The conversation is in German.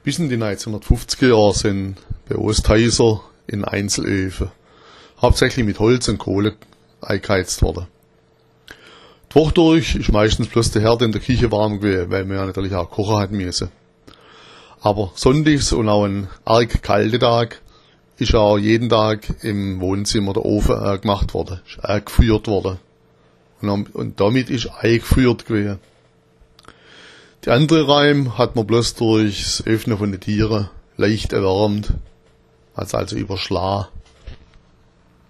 Bis in die 1950er Jahre sind bei Ostheiser in Einzelöfen hauptsächlich mit Holz und Kohle eingeheizt worden. Die Woche durch ist meistens bloß der Herd in der Küche warm gewesen, weil wir ja natürlich auch kochen hatten müssen. Aber sonntags und auch ein arg kalter Tag ist auch jeden Tag im Wohnzimmer der Ofen gemacht worden, ist gefeuert worden. Und damit ist eingefeuert gewesen. Die andere Räume hat man bloß durch das Öffnen von den Tieren leicht erwärmt, also überschlagen.